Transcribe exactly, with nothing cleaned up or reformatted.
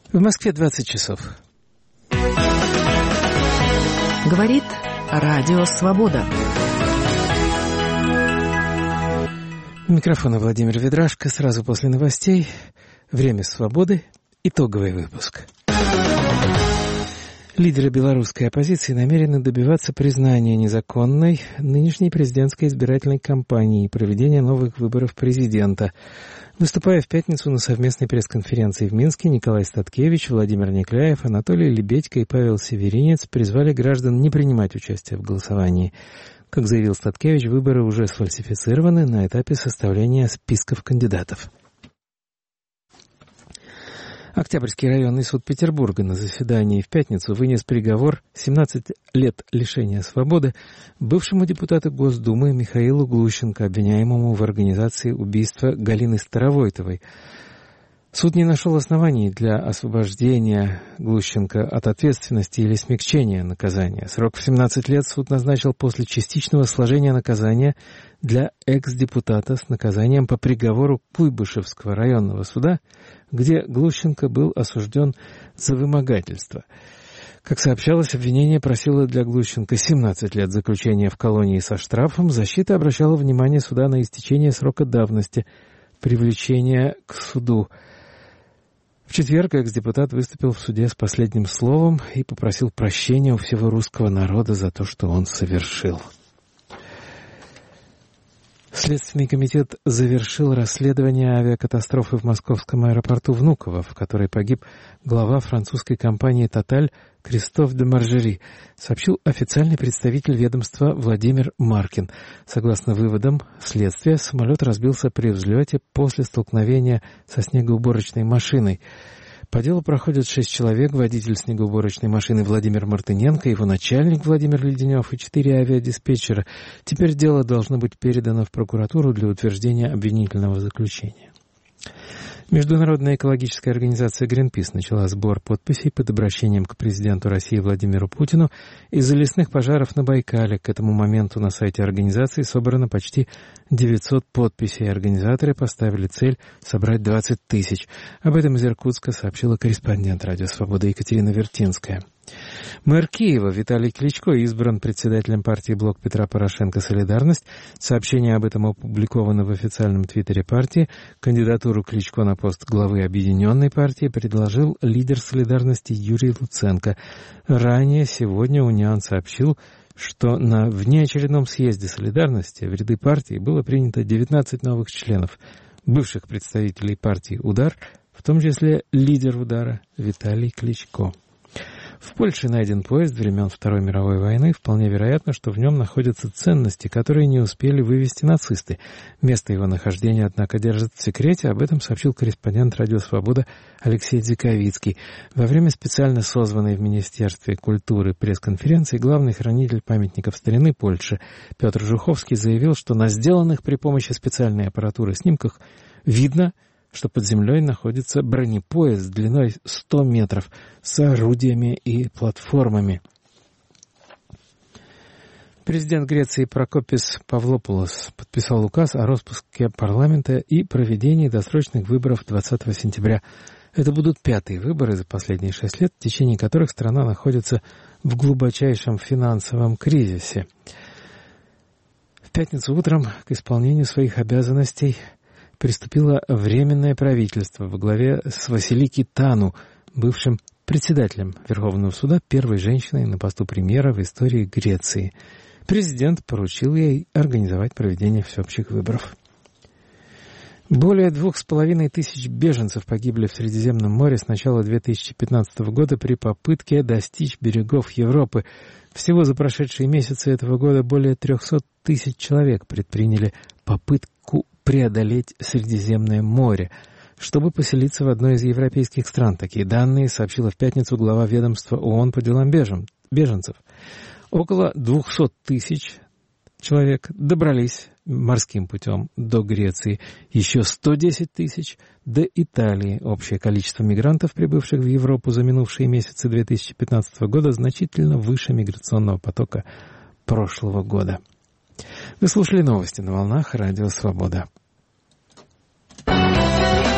В Москве двадцать часов. Говорит Радио Свобода. У микрофона Владимир Ведрашко. Сразу после новостей «Время свободы». Итоговый выпуск. Лидеры белорусской оппозиции намерены добиваться признания незаконной нынешней президентской избирательной кампании и проведения новых выборов президента. Выступая в пятницу на совместной пресс-конференции в Минске, Николай Статкевич, Владимир Некляев, Анатолий Лебедько и Павел Северинец призвали граждан не принимать участие в голосовании. Как заявил Статкевич, выборы уже сфальсифицированы на этапе составления списков кандидатов. Октябрьский районный суд Петербурга на заседании в пятницу вынес приговор семнадцать лет лишения свободы бывшему депутату Госдумы Михаилу Глущенко, обвиняемому в организации убийства Галины Старовойтовой. Суд не нашел оснований для освобождения Глущенко от ответственности или смягчения наказания. Срок в семнадцать лет суд назначил после частичного сложения наказания для экс-депутата с наказанием по приговору Куйбышевского районного суда, где Глущенко был осужден за вымогательство. Как сообщалось, обвинение просило для Глущенко семнадцать лет заключения в колонии со штрафом. Защита обращала внимание суда на истечение срока давности привлечения к суду. В четверг экс-депутат выступил в суде с последним словом и попросил прощения у всего русского народа за то, что он совершил. Следственный комитет завершил расследование авиакатастрофы в московском аэропорту Внуково, в которой погиб глава французской компании «Тоталь» Кристоф де Маржери, сообщил официальный представитель ведомства Владимир Маркин. Согласно выводам следствия, самолет разбился при взлете после столкновения со снегоуборочной машиной. По делу проходят шесть человек: водитель снегоуборочной машины Владимир Мартыненко, его начальник Владимир Леденев и четыре авиадиспетчера. Теперь дело должно быть передано в прокуратуру для утверждения обвинительного заключения. Международная экологическая организация Greenpeace начала сбор подписей под обращением к президенту России Владимиру Путину из-за лесных пожаров на Байкале. К этому моменту на сайте организации собрано почти девятьсот подписей. Организаторы поставили цель собрать двадцать тысяч. Об этом из Иркутска сообщила корреспондент Радио Свобода Екатерина Вертинская. Мэр Киева Виталий Кличко избран председателем партии «Блок Петра Порошенко. Солидарность». Сообщение об этом опубликовано в официальном твиттере партии. Кандидатуру Кличко на пост главы объединенной партии предложил лидер «Солидарности» Юрий Луценко. Ранее сегодня «Униан» сообщил, что на внеочередном съезде «Солидарности» в ряды партии было принято девятнадцать новых членов, бывших представителей партии «Удар», в том числе лидер «Удара» Виталий Кличко. В Польше найден поезд времен Второй мировой войны. Вполне вероятно, что в нем находятся ценности, которые не успели вывести нацисты. Место его нахождения, однако, держат в секрете. Об этом сообщил корреспондент «Радио Свобода» Алексей Дзиковицкий. Во время специально созванной в Министерстве культуры пресс-конференции главный хранитель памятников старины Польши Петр Жуховский заявил, что на сделанных при помощи специальной аппаратуры снимках видно, что под землей находится бронепоезд длиной сто метров с орудиями и платформами. Президент Греции Прокопис Павлопулос подписал указ о распуске парламента и проведении досрочных выборов двадцатого сентября. Это будут пятые выборы за последние шесть лет, в течение которых страна находится в глубочайшем финансовом кризисе. В пятницу утром к исполнению своих обязанностей приступило Временное правительство во главе с Василики Тану, бывшим председателем Верховного суда, первой женщиной на посту премьера в истории Греции. Президент поручил ей организовать проведение всеобщих выборов. Более двух с половиной тысяч беженцев погибли в Средиземном море с начала две тысячи пятнадцатого года при попытке достичь берегов Европы. Всего за прошедшие месяцы этого года более трехсот тысяч человек предприняли попытку преодолеть Средиземное море, чтобы поселиться в одной из европейских стран. Такие данные сообщила в пятницу глава ведомства ООН по делам беженцев. Около двухсот тысяч человек добрались морским путем до Греции, еще сто десять тысяч до Италии. Общее количество мигрантов, прибывших в Европу за минувшие месяцы две тысячи пятнадцатого года, значительно выше миграционного потока прошлого года. Вы слушали новости на волнах Радио Свобода.